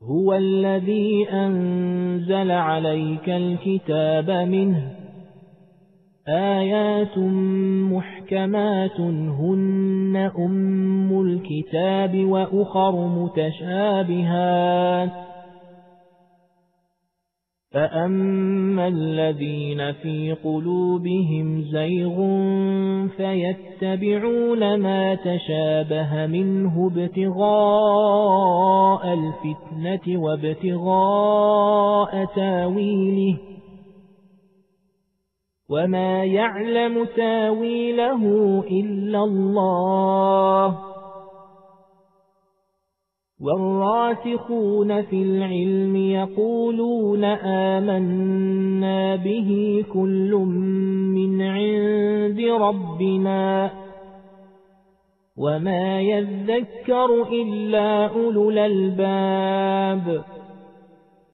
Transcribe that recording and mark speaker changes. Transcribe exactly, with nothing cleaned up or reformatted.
Speaker 1: هو الذي أنزل عليك الكتاب منه آيات محكمات هن أم الكتاب وأخر متشابهات فأما الذين في قلوبهم زيغ فيتبعون ما تشابه منه ابتغاء الفتنة وابتغاء تاويله وما يعلم تاويله إلا الله والراسخون في العلم يقولون آمنا به كل من عند ربنا وما يذكر إلا أولو الألباب